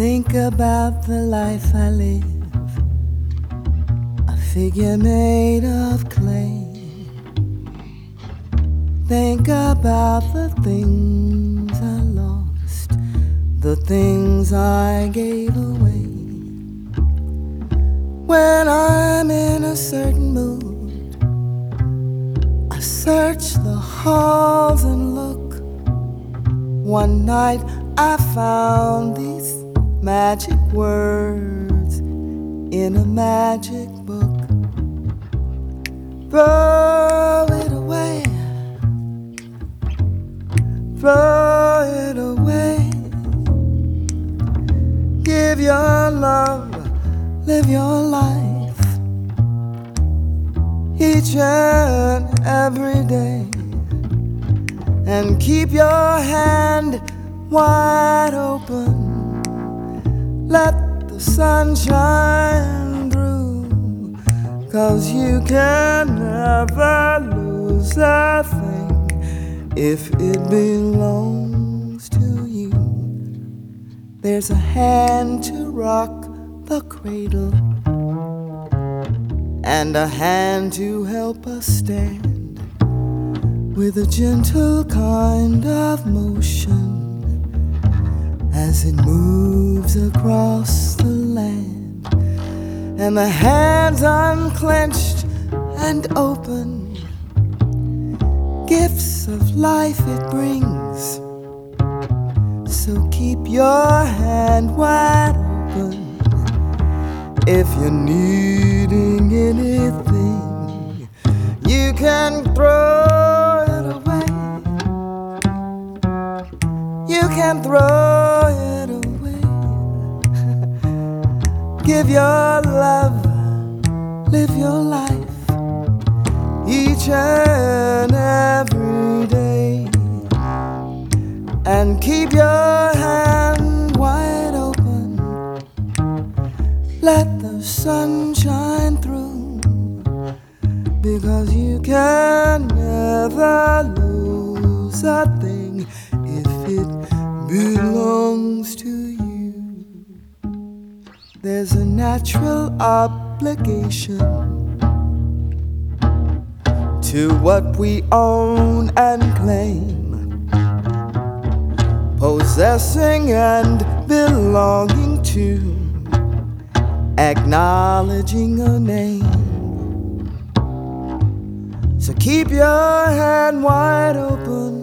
Think about the life I live, a figure made of clay. Think about the things I lost, the things I gave away. When I'm in a certain mood, I search the halls and look. One night I found these magic words in a magic book. Throw it away, throw it away. Give your love, live your life each and every day, and keep your hand wide open. Let the sun shine through, 'cause you can never lose a thing if it belongs to you. There's a hand to rock the cradle and a hand to help us stand with a gentle kind of motion as it moves across the land. And the hands unclenched and open, gifts of life it brings. So keep your hand wide open if you're needing anything. You can throw it away, you can throw it away. Give your love, live your life each and every day, and keep your hand wide open. Let the sun shine through, because you can never lose a thing if it belongs to you. There's a natural obligation to what we own and claim, possessing and belonging to, acknowledging a name. So keep your hand wide open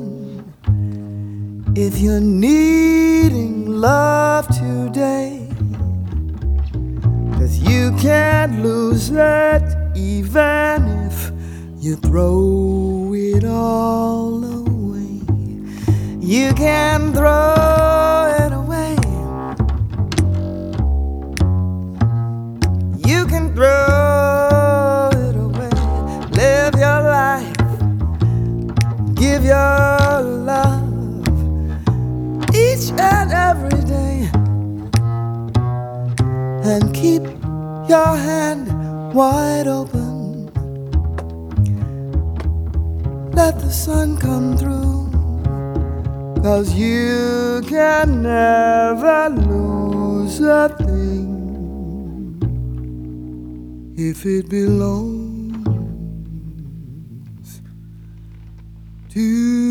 if you're needing love today, 'cause you can't lose it even if you throw it all away. You can throw it away, you can throw it away. Live your life, give your love each and every day, and keep your hand wide open. Let the sun come through, 'cause you can never lose a thing if it belongs to you.